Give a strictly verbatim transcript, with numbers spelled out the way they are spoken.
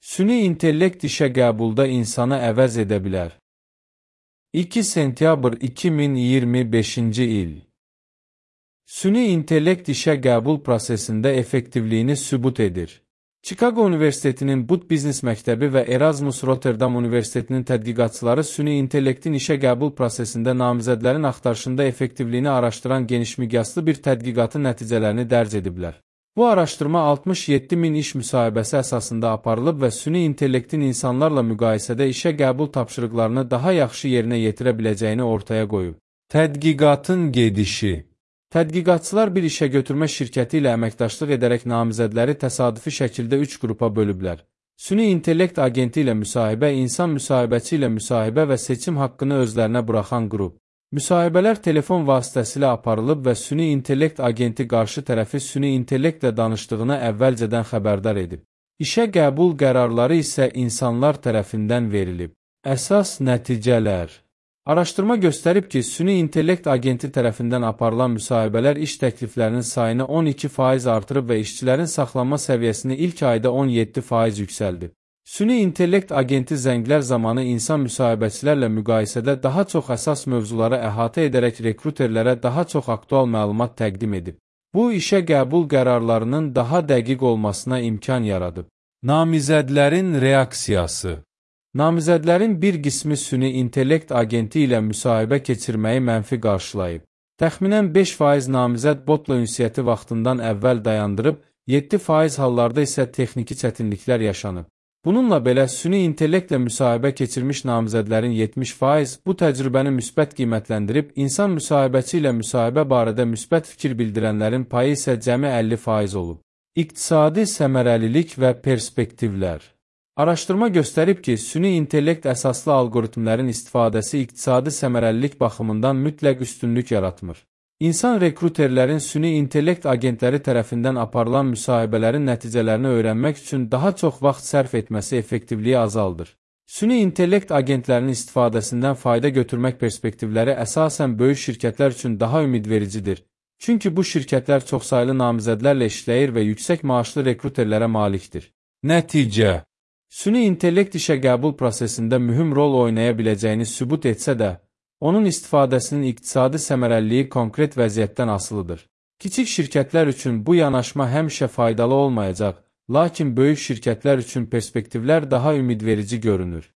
Süni intellekt işə qəbulda insanı əvəz edə bilər. iki sentyabr iki min iyirmi beşinci il. Süni intellekt işə qəbul prosesində effektivliyini sübut edir. Chicago Universitetinin Bud Biznes Məktəbi və Erasmus Rotterdam Universitetinin tədqiqatçıları süni intellektin işə qəbul prosesində namizədlərin axtarışında effektivliyini araşdıran genişmiqyaslı bir tədqiqatın nəticələrini dərc ediblər. Bu araşdırma altmış yeddi min iş müsahibəsi əsasında aparılıb və süni intellektin insanlarla müqayisədə işə qəbul tapşırıqlarını daha yaxşı yerinə yetirə biləcəyini ortaya qoyub. Tədqiqatın gedişi. Tədqiqatçılar bir işə götürmə şirkəti ilə əməkdaşlıq edərək namizədləri təsadüfi şəkildə üç qrupa bölüblər. Süni intellekt agenti ilə müsahibə, insan müsahibəçi ilə müsahibə və seçim haqqını özlərinə buraxan qrup. Müsahibələr telefon vasitəsilə aparılıb və süni intellekt agenti qarşı tərəfi süni intellektlə danışdığına əvvəlcədən xəbərdar edib. İşə qəbul qərarları isə insanlar tərəfindən verilib. Əsas nəticələr. Araşdırma göstərib ki, süni intellekt agenti tərəfindən aparılan müsahibələr iş təkliflərinin sayını on iki faiz artırıb və işçilərin saxlanma səviyyəsini ilk ayda on yeddi faiz yüksəldib. Süni intellekt agenti zənglər zamanı insan müsahibəçilərlə müqayisədə daha çox əsas mövzuları əhatə edərək rekruterlərə daha çox aktual məlumat təqdim edib. Bu, işə qəbul qərarlarının daha dəqiq olmasına imkan yaradıb. Namizədlərin reaksiyası. Namizədlərin bir qismi süni intellekt agenti ilə müsahibə keçirməyi mənfi qarşılayıb. Təxminən beş faiz namizəd botla ünsiyyəti vaxtından əvvəl dayandırıb, yeddi faiz hallarda isə texniki çətinliklər yaşanıb. Bununla belə, süni intellektlə müsahibə keçirmiş namizədlərin yetmiş faiz bu təcrübəni müsbət qiymətləndirib, insan müsahibəçi ilə müsahibə barədə müsbət fikir bildirənlərin payı isə cəmi əlli faiz olub. İqtisadi səmərəlilik və perspektivlər. Araşdırma göstərib ki, süni intellekt əsaslı algoritmlərin istifadəsi iqtisadi səmərəlilik baxımından mütləq üstünlük yaratmır. İnsan rekruterlərin süni intellekt agentləri tərəfindən aparılan müsahibələrin nəticələrini öyrənmək üçün daha çox vaxt sərf etməsi effektivliyi azaldır. Süni intellekt agentlərinin istifadəsindən fayda götürmək perspektivləri əsasən böyük şirkətlər üçün daha ümidvericidir. Çünki bu şirkətlər çoxsaylı namizədlərlə işləyir və yüksək maaşlı rekruterlərə malikdir. Nəticə. Süni intellekt işə qəbul prosesində mühüm rol oynaya biləcəyini sübut etsə də, onun istifadəsinin iqtisadi səmərəliliyi konkret vəziyyətdən asılıdır. Kiçik şirkətlər üçün bu yanaşma həmişə faydalı olmayacaq, lakin böyük şirkətlər üçün perspektivlər daha ümidverici görünür.